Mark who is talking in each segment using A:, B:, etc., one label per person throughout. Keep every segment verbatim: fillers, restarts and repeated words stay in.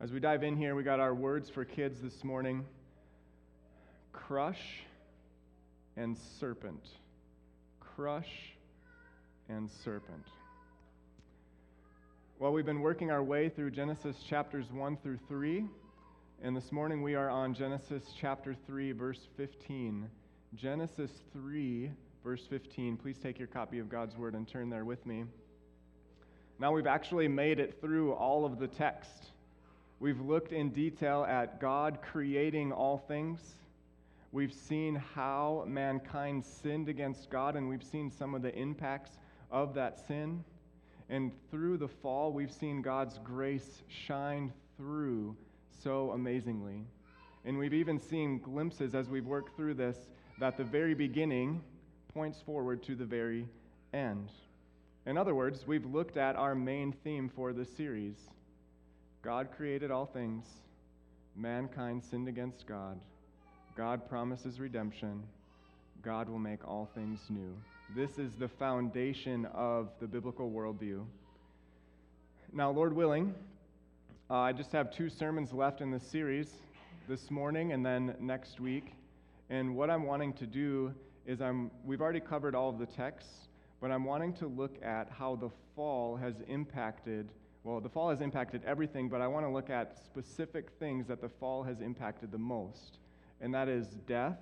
A: As we dive in here, we got our words for kids this morning: crush and serpent. Crush and serpent. Well, we've been working our way through Genesis chapters one through three, and this morning we are on Genesis chapter three, verse fifteen. Genesis three, verse fifteen. Please take your copy of God's Word and turn there with me. Now we've actually made it through all of the text. We've looked in detail at God creating all things. We've seen how mankind sinned against God, and we've seen some of the impacts of that sin. And through the fall, we've seen God's grace shine through so amazingly. And we've even seen glimpses as we've worked through this that the very beginning points forward to the very end. In other words, we've looked at our main theme for this series. God created all things. Mankind sinned against God. God promises redemption. God will make all things new. This is the foundation of the biblical worldview. Now, Lord willing, uh, I just have two sermons left in this series, this morning and then next week. And what I'm wanting to do is I'm we've already covered all of the texts, but I'm wanting to look at how the fall has impacted Well, the fall has impacted everything, but I want to look at specific things that the fall has impacted the most, and that is death,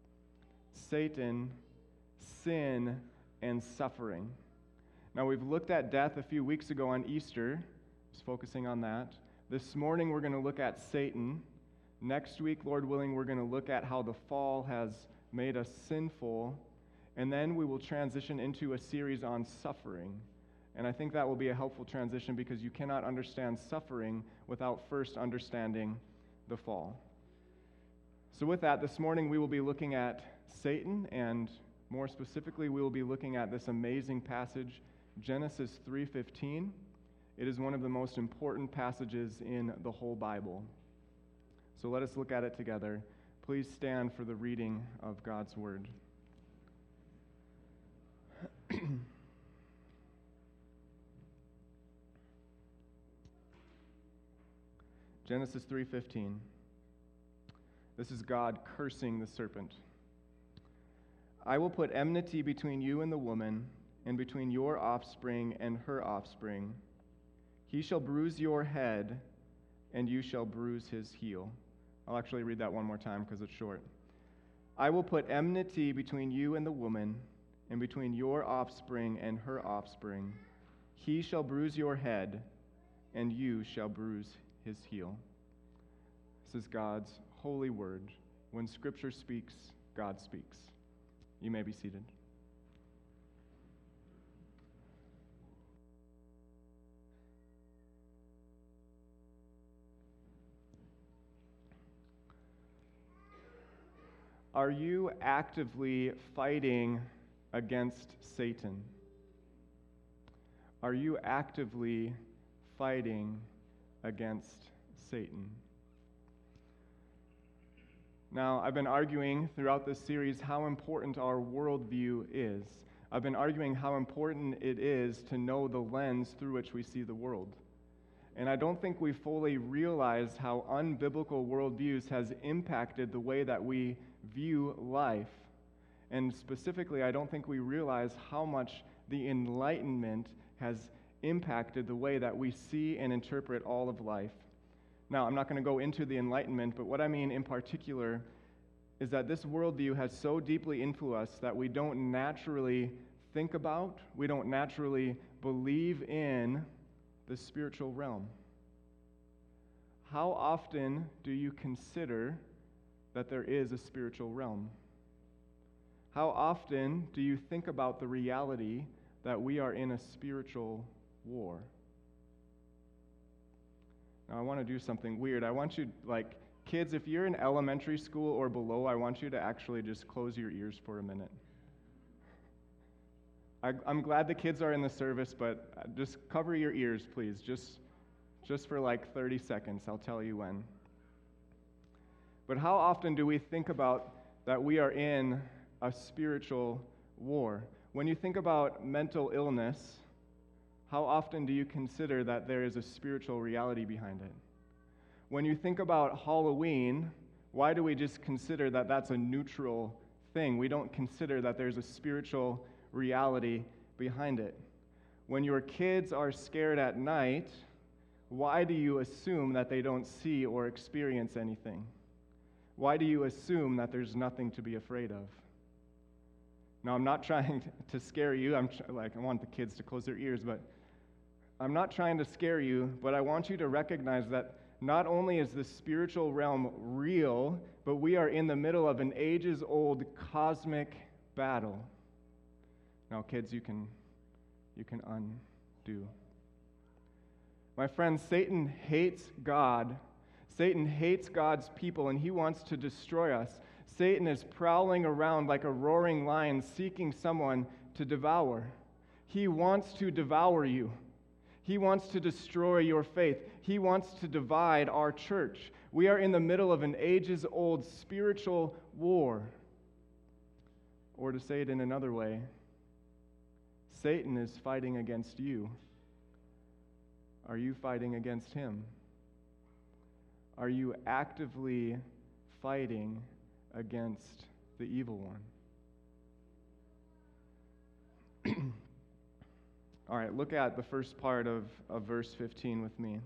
A: Satan, sin, and suffering. Now, we've looked at death a few weeks ago on Easter, just focusing on that. This morning, we're going to look at Satan. Next week, Lord willing, we're going to look at how the fall has made us sinful, and then we will transition into a series on suffering. And I think that will be a helpful transition because you cannot understand suffering without first understanding the fall. So with that, this morning we will be looking at Satan, and more specifically, we will be looking at this amazing passage, Genesis three fifteen. It is one of the most important passages in the whole Bible. So let us look at it together. Please stand for the reading of God's Word. Genesis three fifteen. This is God cursing the serpent. I will put enmity between you and the woman, and between your offspring and her offspring. He shall bruise your head, and you shall bruise his heel. I'll actually read that one more time because it's short. I will put enmity between you and the woman, and between your offspring and her offspring. He shall bruise your head, and you shall bruise his heel. This is God's holy word. When Scripture speaks, God speaks. You may be seated. Are you actively fighting against Satan? Are you actively fighting against Satan? Now, I've been arguing throughout this series how important our worldview is. I've been arguing how important it is to know the lens through which we see the world. And I don't think we fully realize how unbiblical worldviews has impacted the way that we view life. And specifically, I don't think we realize how much the Enlightenment has impacted the way that we see and interpret all of life. Now, I'm not going to go into the Enlightenment, but what I mean in particular is that this worldview has so deeply influenced us that we don't naturally think about, we don't naturally believe in the spiritual realm. How often do you consider that there is a spiritual realm? How often do you think about the reality that we are in a spiritual war? Now, I want to do something weird. I want you, like, kids, if you're in elementary school or below, I want you to actually just close your ears for a minute. I, I'm glad the kids are in the service, but just cover your ears, please, just, just for like thirty seconds. I'll tell you when. But how often do we think about that we are in a spiritual war? When you think about mental illness, how often do you consider that there is a spiritual reality behind it? When you think about Halloween, why do we just consider that that's a neutral thing? We don't consider that there's a spiritual reality behind it. When your kids are scared at night, why do you assume that they don't see or experience anything? Why do you assume that there's nothing to be afraid of? Now, I'm not trying to scare you. I'm tr- like I want the kids to close their ears, but I'm not trying to scare you, but I want you to recognize that not only is the spiritual realm real, but we are in the middle of an ages-old cosmic battle. Now, kids, you can you can undo. My friends, Satan hates God. Satan hates God's people, and he wants to destroy us. Satan is prowling around like a roaring lion, seeking someone to devour. He wants to devour you. He wants to destroy your faith. He wants to divide our church. We are in the middle of an ages-old spiritual war. Or to say it in another way, Satan is fighting against you. Are you fighting against him? Are you actively fighting against the evil one? All right, look at the first part of, of verse fifteen with me.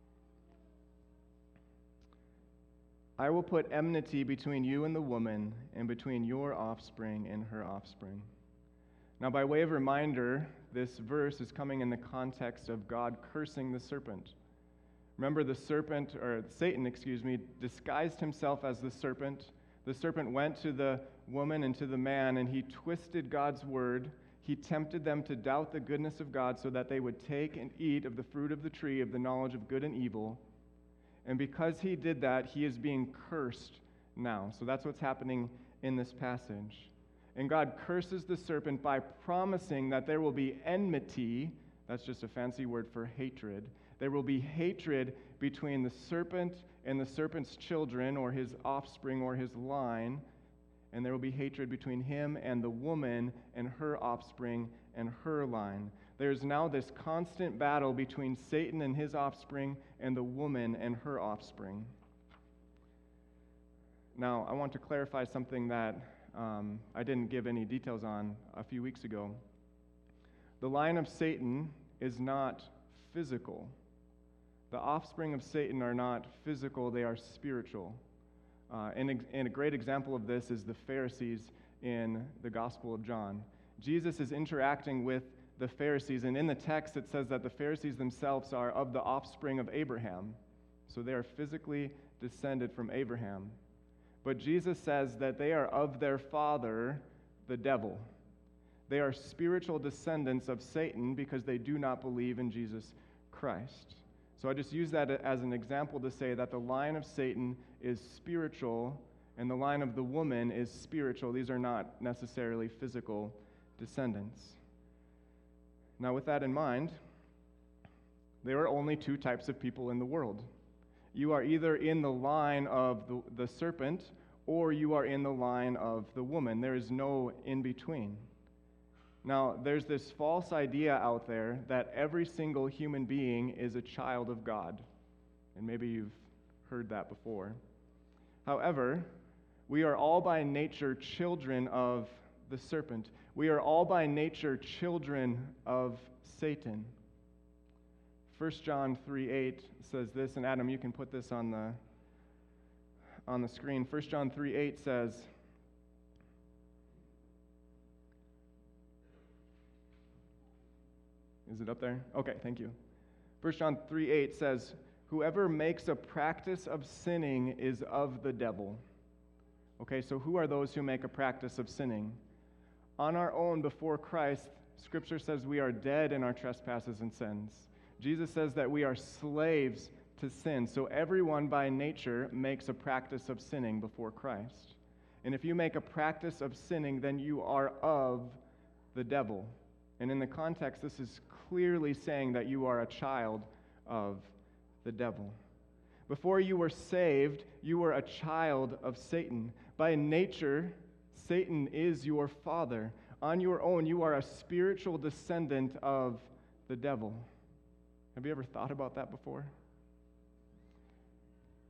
A: I will put enmity between you and the woman, and between your offspring and her offspring. Now, by way of reminder, this verse is coming in the context of God cursing the serpent. Remember, the serpent, or Satan, excuse me, disguised himself as the serpent. The serpent went to the woman and to the man, and he twisted God's word. He tempted them to doubt the goodness of God so that they would take and eat of the fruit of the tree of the knowledge of good and evil. And because he did that, he is being cursed now. So that's what's happening in this passage. And God curses the serpent by promising that there will be enmity. That's just a fancy word for hatred. There will be hatred between the serpent and the serpent's children, or his offspring, or his line. And there will be hatred between him and the woman and her offspring and her line. There's now this constant battle between Satan and his offspring and the woman and her offspring. Now, I want to clarify something that um, I didn't give any details on a few weeks ago. The line of Satan is not physical. The offspring of Satan are not physical, they are spiritual. Uh, and, and a great example of this is the Pharisees in the Gospel of John. Jesus is interacting with the Pharisees, and in the text it says that the Pharisees themselves are of the offspring of Abraham. So they are physically descended from Abraham. But Jesus says that they are of their father, the devil. They are spiritual descendants of Satan because they do not believe in Jesus Christ. So I just use that as an example to say that the line of Satan is spiritual and the line of the woman is spiritual. These are not necessarily physical descendants. Now, with that in mind, there are only two types of people in the world. You are either in the line of the, the serpent or you are in the line of the woman. There is no in between. Now, there's this false idea out there that every single human being is a child of God. And maybe you've heard that before. However, we are all by nature children of the serpent. We are all by nature children of Satan. First John three eight says this, and Adam, you can put this on the on the screen. First John three eight says, is it up there? Okay, thank you. First John three eight says, whoever makes a practice of sinning is of the devil. Okay, so who are those who make a practice of sinning? On our own before Christ, Scripture says we are dead in our trespasses and sins. Jesus says that we are slaves to sin. So everyone by nature makes a practice of sinning before Christ. And if you make a practice of sinning, then you are of the devil. And in the context, this is clearly saying that you are a child of the devil. Before you were saved, you were a child of Satan. By nature, Satan is your father. On your own, you are a spiritual descendant of the devil. Have you ever thought about that before?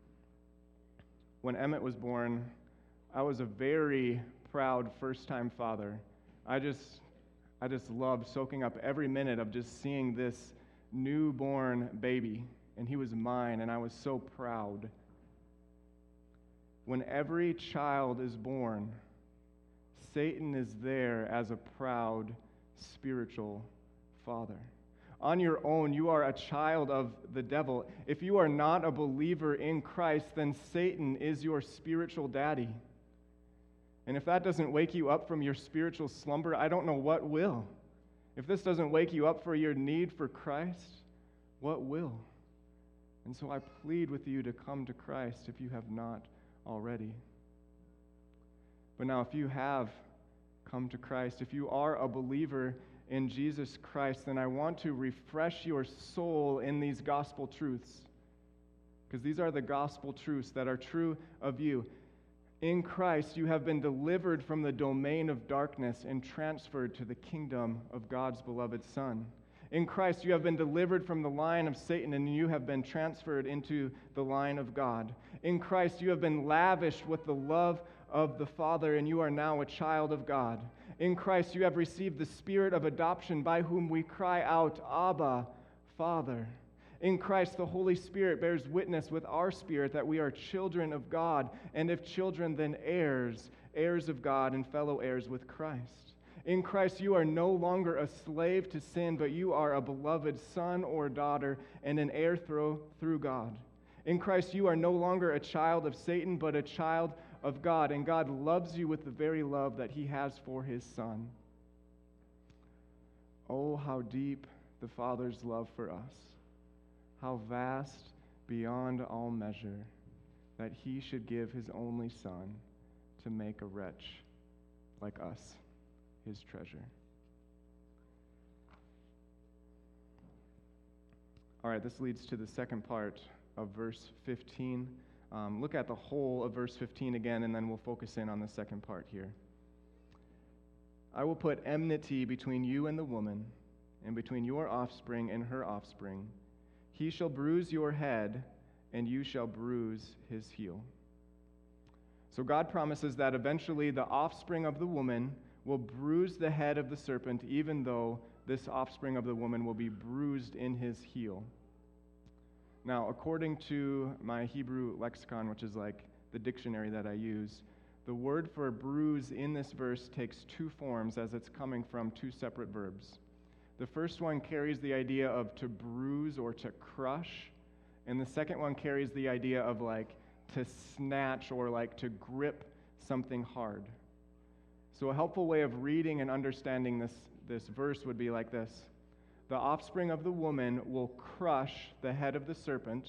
A: when Emmett was born, I was a very proud first-time father. I just, I just loved soaking up every minute of just seeing this newborn baby, and he was mine, and I was so proud. When every child is born, Satan is there as a proud spiritual father. On your own, you are a child of the devil. If you are not a believer in Christ, then Satan is your spiritual daddy. And if that doesn't wake you up from your spiritual slumber, I don't know what will. If this doesn't wake you up for your need for Christ, what will? And so I plead with you to come to Christ if you have not already. But now, if you have come to Christ, if you are a believer in Jesus Christ, then I want to refresh your soul in these gospel truths, because these are the gospel truths that are true of you. In Christ, you have been delivered from the domain of darkness and transferred to the kingdom of God's beloved Son. In Christ, you have been delivered from the line of Satan, and you have been transferred into the line of God. In Christ, you have been lavished with the love of the Father, and you are now a child of God. In Christ, you have received the Spirit of adoption, by whom we cry out, Abba, Father. In Christ, the Holy Spirit bears witness with our spirit that we are children of God, and if children, then heirs, heirs of God and fellow heirs with Christ. In Christ, you are no longer a slave to sin, but you are a beloved son or daughter and an heir through, through God. In Christ, you are no longer a child of Satan, but a child of God, and God loves you with the very love that he has for his Son. Oh, how deep the Father's love for us. How vast beyond all measure that he should give his only Son to make a wretch like us his treasure. All right, this leads to the second part of verse fifteen. Um, look at the whole of verse fifteen again, and then we'll focus in on the second part here. I will put enmity between you and the woman, and between your offspring and her offspring. He shall bruise your head, and you shall bruise his heel. So God promises that eventually the offspring of the woman will bruise the head of the serpent, even though this offspring of the woman will be bruised in his heel. Now, according to my Hebrew lexicon, which is like the dictionary that I use, the word for bruise in this verse takes two forms, as it's coming from two separate verbs. The first one carries the idea of to bruise or to crush, and the second one carries the idea of like to snatch or like to grip something hard. So a helpful way of reading and understanding this, this verse would be like this. The offspring of the woman will crush the head of the serpent,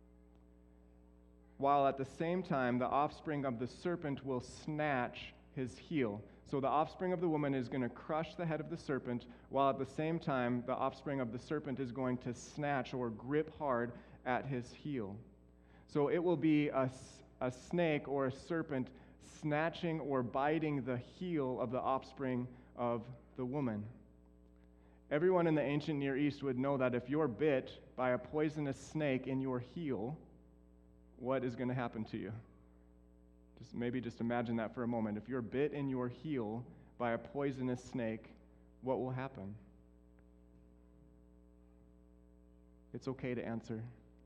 A: while at the same time the offspring of the serpent will snatch his heel. So the offspring of the woman is going to crush the head of the serpent, while at the same time the offspring of the serpent is going to snatch or grip hard at his heel. So it will be a, a snake or a serpent snatching or biting the heel of the offspring of the woman. Everyone in the ancient Near East would know that if you're bit by a poisonous snake in your heel, what is going to happen to you? Just maybe just imagine that for a moment. If you're bit in your heel by a poisonous snake, what will happen? It's okay to answer.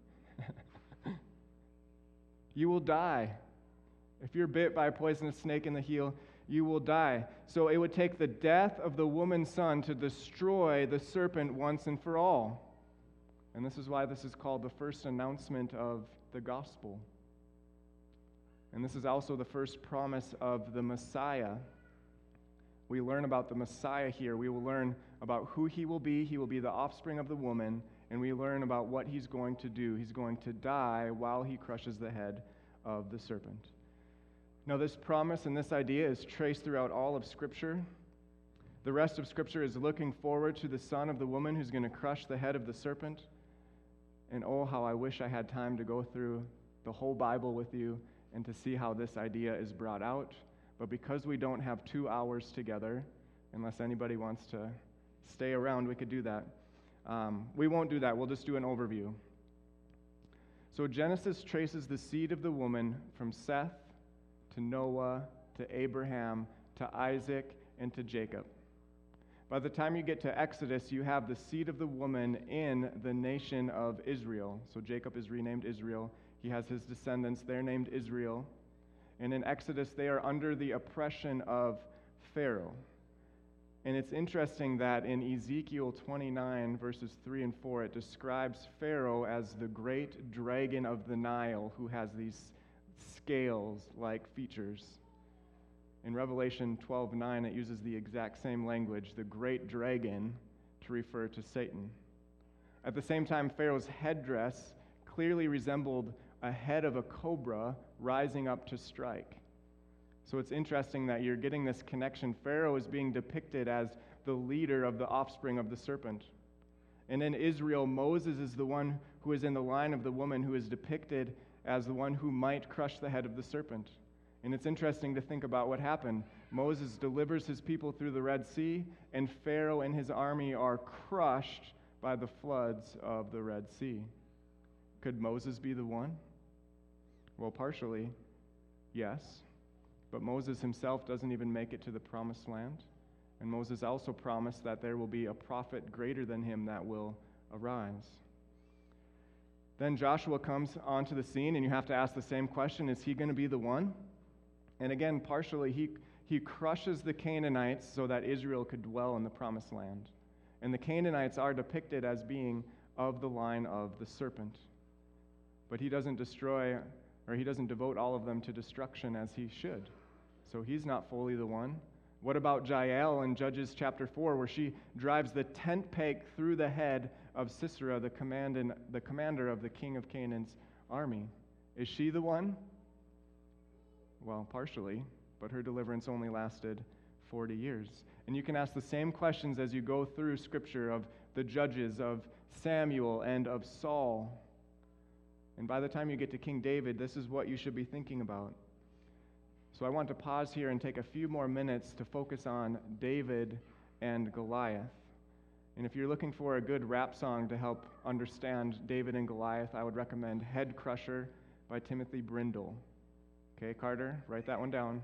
A: You will die. If you're bit by a poisonous snake in the heel, you will die. So it would take the death of the woman's son to destroy the serpent once and for all. And this is why this is called the first announcement of the gospel. And this is also the first promise of the Messiah. We learn about the Messiah here. We will learn about who he will be. He will be the offspring of the woman. And we learn about what he's going to do. He's going to die while he crushes the head of the serpent. Now, this promise and this idea is traced throughout all of Scripture. The rest of Scripture is looking forward to the son of the woman who's going to crush the head of the serpent. And oh, how I wish I had time to go through the whole Bible with you and to see how this idea is brought out. But because we don't have two hours together, unless anybody wants to stay around, we could do that. Um, we won't do that. We'll just do an overview. So Genesis traces the seed of the woman from Seth to Noah to Abraham to Isaac and to Jacob. By the time you get to Exodus, you have the seed of the woman in the nation of Israel. So Jacob is renamed Israel. He has his descendants. They're named Israel. And in Exodus, they are under the oppression of Pharaoh. And it's interesting that in Ezekiel twenty-nine, verses three and four, it describes Pharaoh as the great dragon of the Nile who has these scales-like features. In Revelation twelve nine, it uses the exact same language, the great dragon, to refer to Satan. At the same time, Pharaoh's headdress clearly resembled a head of a cobra rising up to strike. So it's interesting that you're getting this connection. Pharaoh is being depicted as the leader of the offspring of the serpent. And in Israel, Moses is the one who is in the line of the woman who is depicted as the one who might crush the head of the serpent. And it's interesting to think about what happened. Moses delivers his people through the Red Sea, and Pharaoh and his army are crushed by the floods of the Red Sea. Could Moses be the one? Well, partially, yes. But Moses himself doesn't even make it to the promised land. And Moses also promised that there will be a prophet greater than him that will arise. Then Joshua comes onto the scene, and you have to ask the same question, is he going to be the one? And again, partially, he, he crushes the Canaanites so that Israel could dwell in the promised land. And the Canaanites are depicted as being of the line of the serpent. But he doesn't destroy, or he doesn't devote all of them to destruction as he should. So he's not fully the one. What about Jael in Judges chapter four, where she drives the tent peg through the head of Sisera, the, command in, the commander of the king of Canaan's army? Is she the one? Well, partially, but her deliverance only lasted forty years. And you can ask the same questions as you go through Scripture of the judges, of Samuel, and of Saul. And by the time you get to King David, this is what you should be thinking about. So I want to pause here and take a few more minutes to focus on David and Goliath. And if you're looking for a good rap song to help understand David and Goliath, I would recommend Head Crusher by Timothy Brindle. Okay, Carter, write that one down.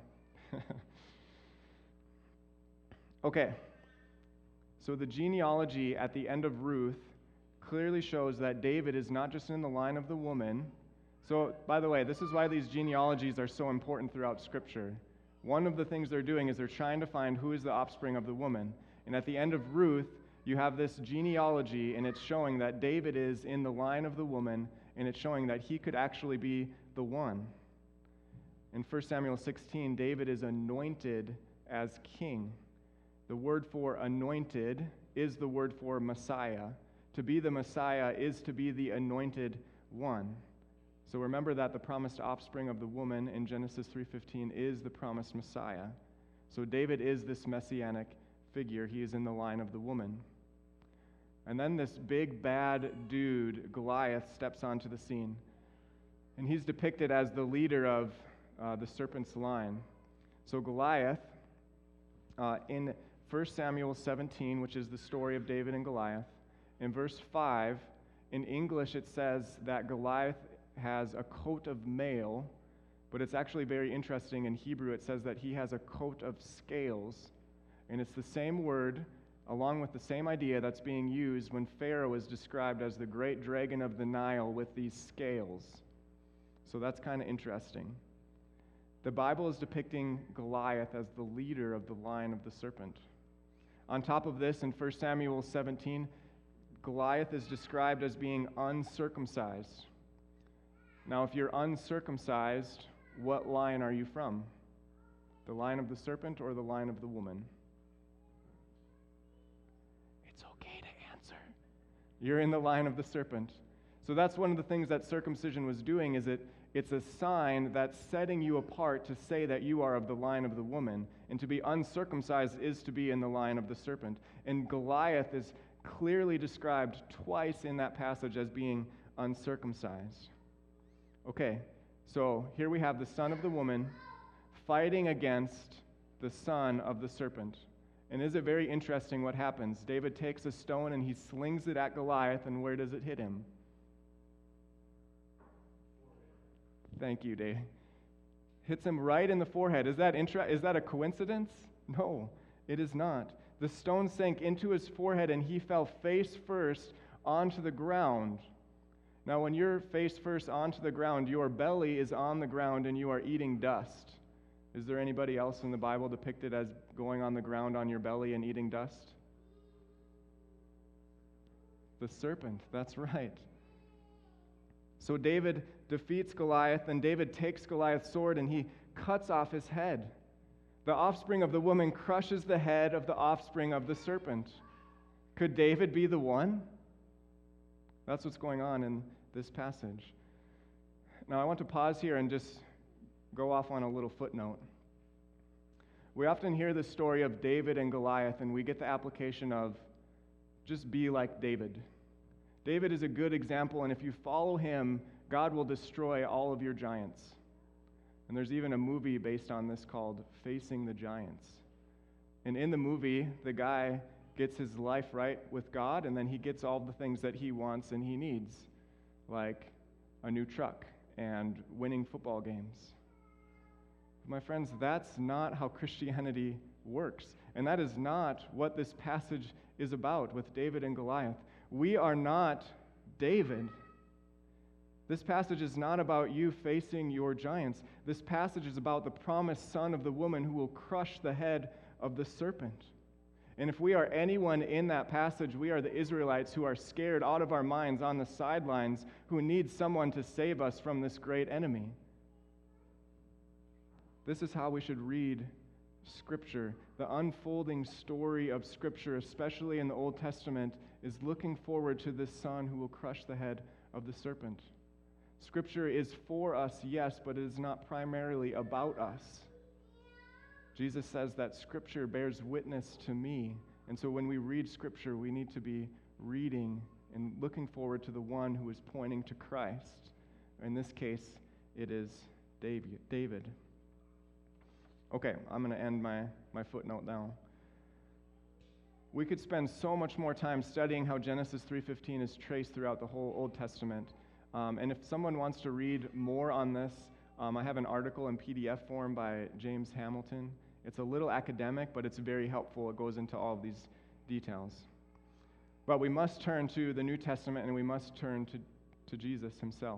A: Okay, so the genealogy at the end of Ruth clearly shows that David is not just in the line of the woman. So, by the way, this is why these genealogies are so important throughout Scripture. One of the things they're doing is they're trying to find who is the offspring of the woman. And at the end of Ruth, you have this genealogy, and it's showing that David is in the line of the woman, and it's showing that he could actually be the one. In First Samuel sixteen, David is anointed as king. The word for anointed is the word for Messiah. To be the Messiah is to be the anointed one. So remember that the promised offspring of the woman in Genesis three fifteen is the promised Messiah. So David is this messianic figure. He is in the line of the woman. And then this big bad dude, Goliath, steps onto the scene. And he's depicted as the leader of uh, the serpent's line. So Goliath, uh, in First Samuel seventeen, which is the story of David and Goliath, in verse five, in English it says that Goliath has a coat of mail, but it's actually very interesting. In Hebrew it says that he has a coat of scales, and it's the same word along with the same idea that's being used when Pharaoh is described as the great dragon of the Nile with these scales. So that's kind of interesting. The Bible is depicting Goliath as the leader of the line of the serpent. On top of this, in First Samuel seventeen, Goliath is described as being uncircumcised. Now, if you're uncircumcised, what line are you from? The line of the serpent or the line of the woman? It's okay to answer. You're in the line of the serpent. So that's one of the things that circumcision was doing, is it it's a sign that's setting you apart to say that you are of the line of the woman. And to be uncircumcised is to be in the line of the serpent. And Goliath is clearly described twice in that passage as being uncircumcised. Okay, so here we have the son of the woman fighting against the son of the serpent. And is it very interesting what happens? David takes a stone and he slings it at Goliath, and where does it hit him? Thank you, Dave. Hits him right in the forehead. Is that intra- is that a coincidence? No, it is not. The stone sank into his forehead, and he fell face first onto the ground. Now, when you're face first onto the ground, your belly is on the ground and you are eating dust. Is there anybody else in the Bible depicted as going on the ground on your belly and eating dust? The serpent, that's right. So David defeats Goliath, and David takes Goliath's sword and he cuts off his head. The offspring of the woman crushes the head of the offspring of the serpent. Could David be the one? That's what's going on in this passage. Now, I want to pause here and just go off on a little footnote. We often hear the story of David and Goliath, and we get the application of just be like David. David is a good example, and if you follow him, God will destroy all of your giants. And there's even a movie based on this called Facing the Giants. And in the movie, the guy gets his life right with God, and then he gets all the things that he wants and he needs, like a new truck and winning football games. My friends, that's not how Christianity works. And that is not what this passage is about with David and Goliath. We are not David. This passage is not about you facing your giants. This passage is about the promised son of the woman who will crush the head of the serpent. And if we are anyone in that passage, we are the Israelites who are scared out of our minds on the sidelines, who need someone to save us from this great enemy. This is how we should read Scripture. The unfolding story of Scripture, especially in the Old Testament, is looking forward to this son who will crush the head of the serpent. Scripture is for us, yes, but it is not primarily about us. Jesus says that Scripture bears witness to me. And so when we read Scripture, we need to be reading and looking forward to the one who is pointing to Christ. In this case, it is David. Okay, I'm going to end my, my footnote now. We could spend so much more time studying how Genesis three fifteen is traced throughout the whole Old Testament. Um, and if someone wants to read more on this, um, I have an article in P D F form by James Hamilton. It's a little academic, but it's very helpful. It goes into all of these details. But we must turn to the New Testament, and we must turn to, to Jesus himself.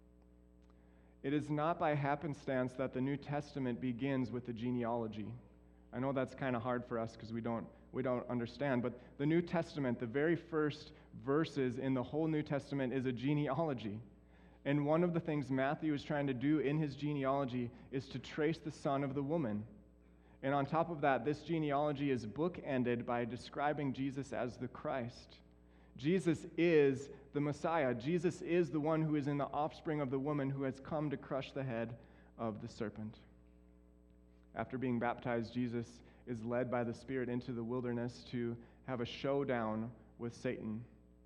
A: It is not by happenstance that the New Testament begins with the genealogy. I know that's kind of hard for us because we don't we don't understand, but the New Testament, the very first verses in the whole New Testament is a genealogy. And one of the things Matthew is trying to do in his genealogy is to trace the son of the woman. And on top of that, this genealogy is bookended by describing Jesus as the Christ. Jesus is the Messiah. Jesus is the one who is in the offspring of the woman who has come to crush the head of the serpent. After being baptized, Jesus is led by the Spirit into the wilderness to have a showdown with Satan.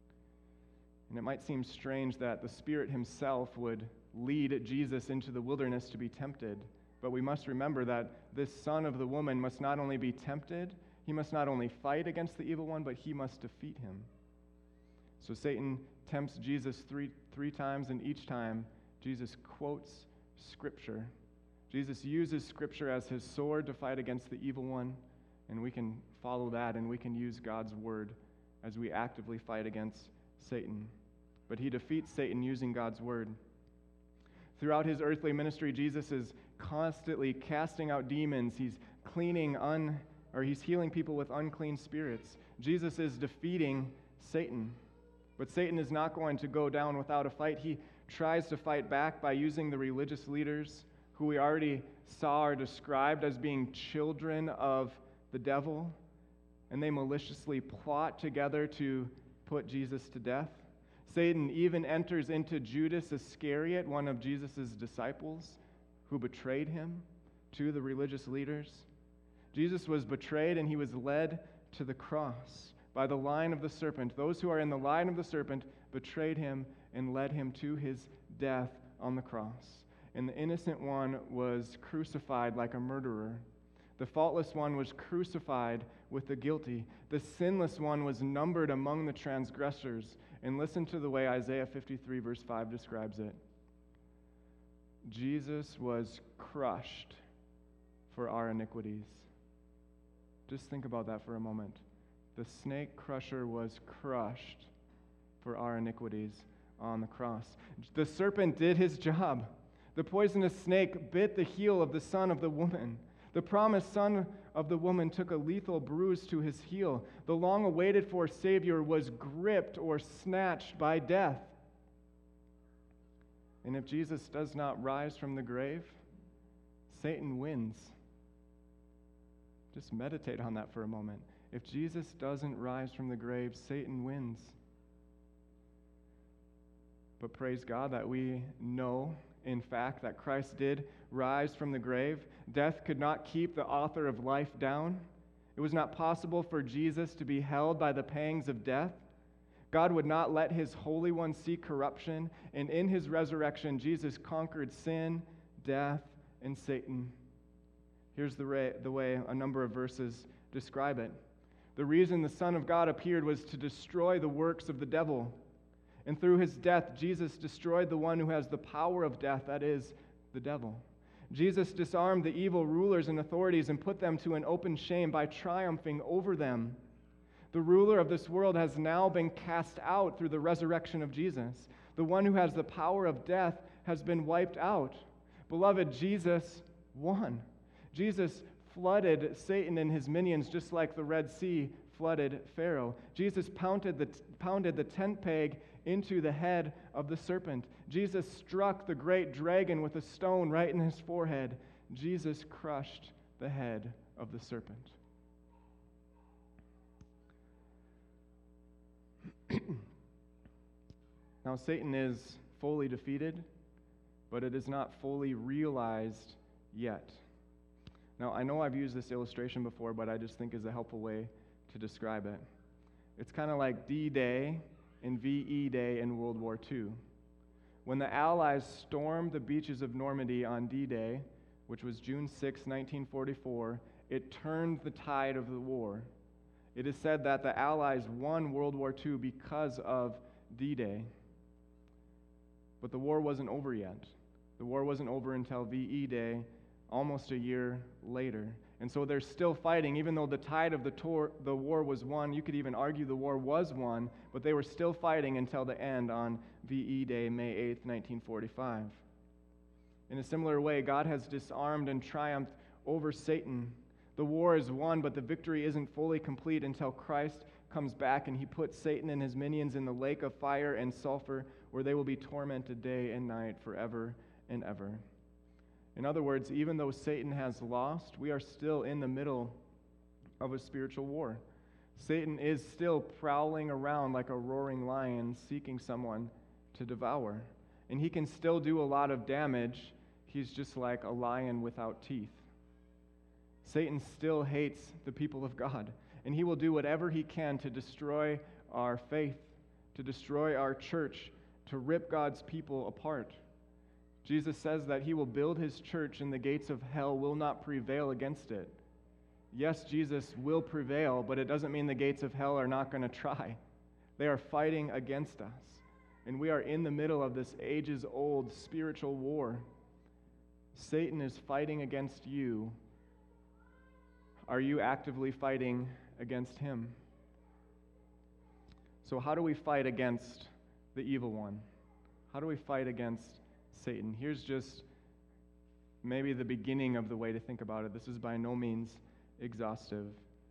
A: And it might seem strange that the Spirit himself would lead Jesus into the wilderness to be tempted, but we must remember that this son of the woman must not only be tempted, he must not only fight against the evil one, but he must defeat him. So Satan tempts Jesus three, three times, and each time Jesus quotes Scripture. Jesus uses Scripture as his sword to fight against the evil one, and we can follow that, and we can use God's word as we actively fight against Satan. But he defeats Satan using God's word. Throughout his earthly ministry, Jesus is constantly casting out demons. He's cleaning un, or he's healing people with unclean spirits. Jesus is defeating Satan. But Satan is not going to go down without a fight. He tries to fight back by using the religious leaders who we already saw are described as being children of the devil, and they maliciously plot together to put Jesus to death. Satan even enters into Judas Iscariot, one of Jesus' disciples, who betrayed him to the religious leaders. Jesus was betrayed, and he was led to the cross by the line of the serpent. Those who are in the line of the serpent betrayed him and led him to his death on the cross. And the innocent one was crucified like a murderer. The faultless one was crucified with the guilty. The sinless one was numbered among the transgressors. And listen to the way Isaiah fifty-three verse five describes it. Jesus was crushed for our iniquities. Just think about that for a moment. The snake crusher was crushed for our iniquities on the cross. The serpent did his job. The poisonous snake bit the heel of the son of the woman. The promised son of the woman took a lethal bruise to his heel. The long-awaited for Savior was gripped or snatched by death. And if Jesus does not rise from the grave, Satan wins. Just meditate on that for a moment. If Jesus doesn't rise from the grave, Satan wins. But praise God that we know, in fact, that Christ did rise from the grave. Death could not keep the author of life down. It was not possible for Jesus to be held by the pangs of death. God would not let his Holy One see corruption, and in his resurrection, Jesus conquered sin, death, and Satan. Here's the way, the way a number of verses describe it. The reason the Son of God appeared was to destroy the works of the devil. And through his death, Jesus destroyed the one who has the power of death, that is, the devil. Jesus disarmed the evil rulers and authorities and put them to an open shame by triumphing over them. The ruler of this world has now been cast out through the resurrection of Jesus. The one who has the power of death has been wiped out. Beloved, Jesus won. Jesus flooded Satan and his minions just like the Red Sea flooded Pharaoh. Jesus pounded the, pounded the tent peg into the head of the serpent. Jesus struck the great dragon with a stone right in his forehead. Jesus crushed the head of the serpent. Now, Satan is fully defeated, but it is not fully realized yet. Now, I know I've used this illustration before, but I just think is a helpful way to describe it. It's kind of like D-Day and V E Day in World War Two. When the Allies stormed the beaches of Normandy on D-Day, which was June sixth, nineteen forty-four, it turned the tide of the war. It is said that the Allies won World War Two because of D-Day. But the war wasn't over yet. The war wasn't over until V E Day, almost a year later. And so they're still fighting, even though the tide of the, tor- the war was won. You could even argue the war was won, but they were still fighting until the end on V E Day, May eighth, nineteen forty-five. In a similar way, God has disarmed and triumphed over Satan. The war is won, but the victory isn't fully complete until Christ comes back and he puts Satan and his minions in the lake of fire and sulfur, where they will be tormented day and night forever and ever. In other words, even though Satan has lost, we are still in the middle of a spiritual war. Satan is still prowling around like a roaring lion, seeking someone to devour. And he can still do a lot of damage. He's just like a lion without teeth. Satan still hates the people of God, and he will do whatever he can to destroy our faith, to destroy our church, to rip God's people apart. Jesus says that he will build his church and the gates of hell will not prevail against it. Yes, Jesus will prevail, but it doesn't mean the gates of hell are not going to try. They are fighting against us. And we are in the middle of this ages-old spiritual war. Satan is fighting against you. Are you actively fighting against him? So how do we fight against the evil one? How do we fight against Satan? Here's just maybe the beginning of the way to think about it. This is by no means exhaustive.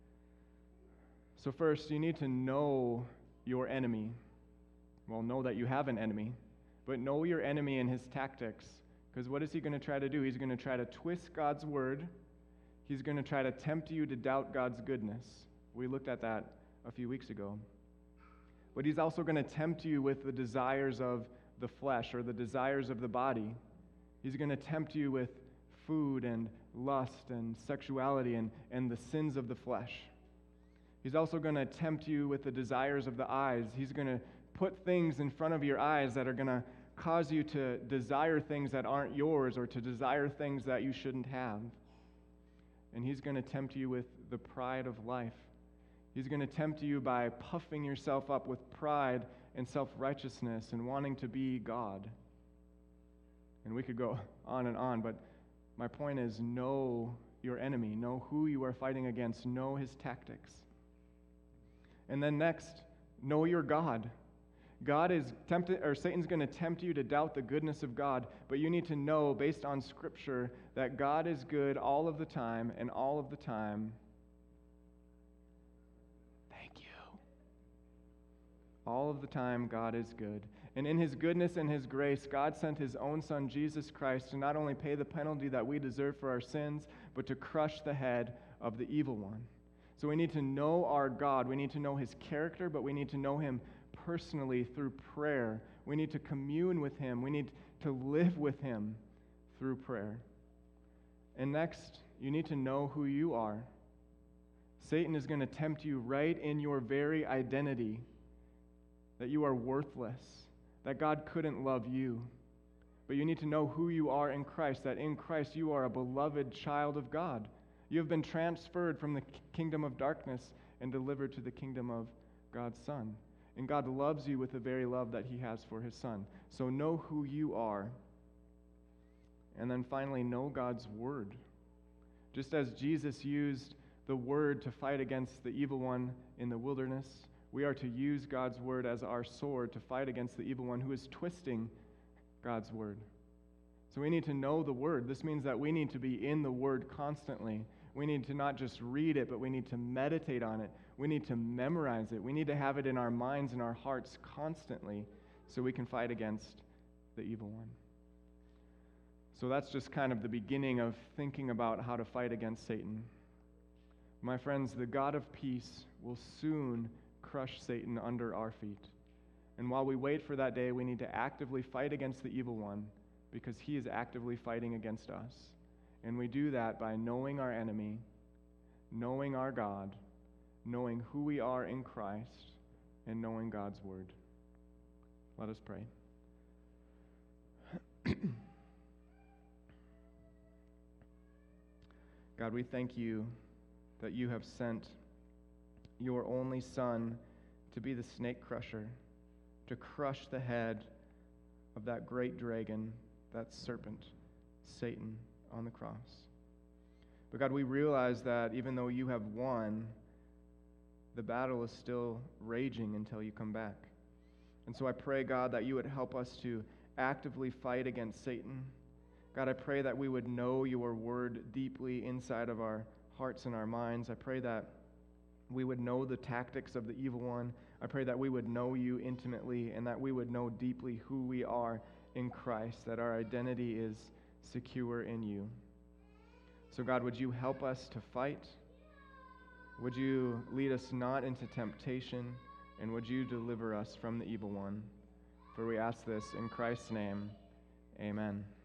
A: So first, you need to know your enemy. Well, know that you have an enemy, but know your enemy and his tactics. Because what is he going to try to do? He's going to try to twist God's word. He's going to try to tempt you to doubt God's goodness. We looked at that a few weeks ago. But he's also going to tempt you with the desires of the flesh or the desires of the body. He's going to tempt you with food and lust and sexuality and, and the sins of the flesh. He's also going to tempt you with the desires of the eyes. He's going to put things in front of your eyes that are going to cause you to desire things that aren't yours or to desire things that you shouldn't have. And he's going to tempt you with the pride of life. He's going to tempt you by puffing yourself up with pride and self-righteousness and wanting to be God. And we could go on and on, but my point is know your enemy, know who you are fighting against, know his tactics. And then next, know your God. God is tempted, or Satan's going to tempt you to doubt the goodness of God, but you need to know, based on Scripture, that God is good all of the time, and all of the time. Thank you. All of the time, God is good. And in his goodness and his grace, God sent his own Son, Jesus Christ, to not only pay the penalty that we deserve for our sins, but to crush the head of the evil one. So we need to know our God. We need to know his character, but we need to know him personally through prayer. We need to commune with him. We need to live with him through prayer. And next, you need to know who you are. Satan is going to tempt you right in your very identity that you are worthless, that God couldn't love you. But you need to know who you are in Christ, that in Christ you are a beloved child of God. You have been transferred from the kingdom of darkness and delivered to the kingdom of God's Son. And God loves you with the very love that he has for his Son. So know who you are. And then finally, know God's word. Just as Jesus used the word to fight against the evil one in the wilderness, we are to use God's word as our sword to fight against the evil one who is twisting God's word. So we need to know the word. This means that we need to be in the word constantly. We need to not just read it, but we need to meditate on it. We need to memorize it. We need to have it in our minds and our hearts constantly so we can fight against the evil one. So that's just kind of the beginning of thinking about how to fight against Satan. My friends, the God of peace will soon crush Satan under our feet. And while we wait for that day, we need to actively fight against the evil one because he is actively fighting against us. And we do that by knowing our enemy, knowing our God, knowing who we are in Christ, and knowing God's word. Let us pray. God, we thank you that you have sent your only Son to be the snake crusher, to crush the head of that great dragon, that serpent, Satan, on the cross. But God, we realize that even though you have won, the battle is still raging until you come back. And so I pray, God, that you would help us to actively fight against Satan. God, I pray that we would know your word deeply inside of our hearts and our minds. I pray that we would know the tactics of the evil one. I pray that we would know you intimately and that we would know deeply who we are in Christ, that our identity is secure in you. So God, would you help us to fight? Would you lead us not into temptation? And would you deliver us from the evil one? For we ask this in Christ's name. Amen.